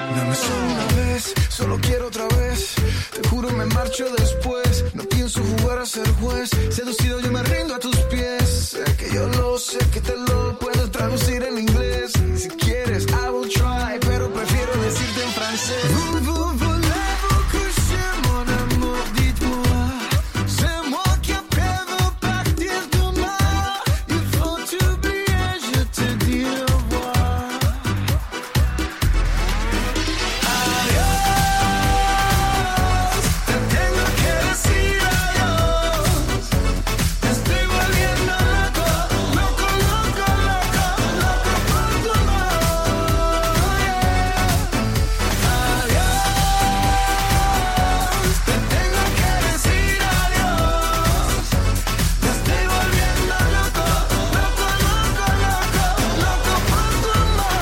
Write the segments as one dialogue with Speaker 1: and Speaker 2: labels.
Speaker 1: Dame solo una vez, solo quiero otra vez. Te juro me marcho después. No pienso jugar a ser juez. Seducido yo me rindo a tus pies. Sé que yo lo sé, que te lo puedo traducir en inglés. Si quieres, I will try, pero prefiero decirte en francés. Voulez-vous coucher mon amour, dites-moi. C'est moi qui appelle partir demain. Il faut t'oublier, je te dis au revoir. Adiós, te tengo que decir adiós. Estoy volviendo loco, loco, loco, loco, loco por tu amor. Adiós, te tengo que decir adiós. Estoy volviendo loco, loco, loco, loco, loco por tu amor.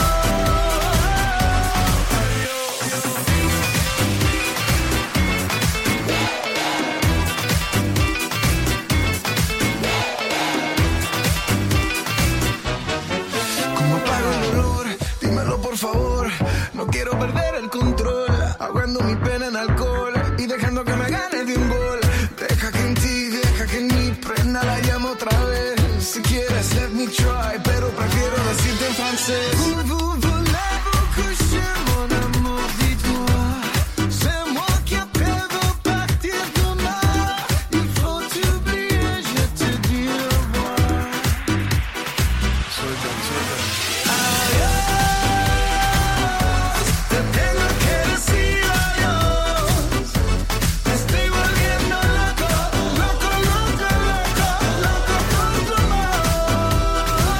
Speaker 1: ¿Cómo apago el dolor? Dímelo por favor. No quiero perder el control. Ahogando mi pena en alcohol y dejando que me gane de un gol. Deja que en ti, deja que en mí prenda la llama otra vez. Si quieres, let me try, pero prefiero decirte en francés. Voulez-vous coucher mon amour, dites-moi. C'est moi qui appelle partir demain. Il faut t'oublier, je te dis au revoir. Adiós, te tengo que decir adiós. Estoy volviendo loco, loco, loco, loco, loco por tu amor.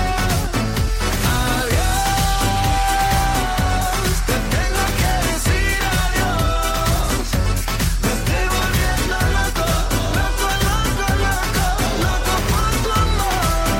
Speaker 1: Adiós, te tengo que decir adiós. Estoy volviendo loco, loco, loco, loco, loco por tu amor.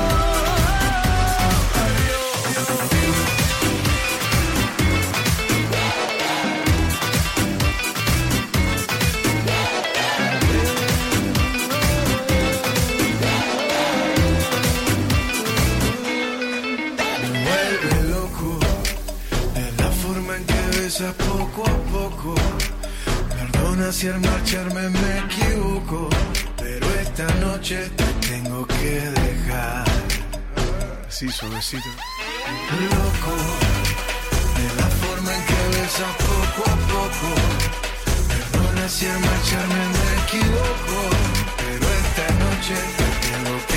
Speaker 1: Me vuelve loco de la forma en que besas poco a poco. Perdona si al marcharme me equivoco, pero esta noche te tengo que dejar. Así suavecito. Loco de la forma en que besas poco a poco. Perdona si al marcharme me equivoco, pero esta noche te tengo que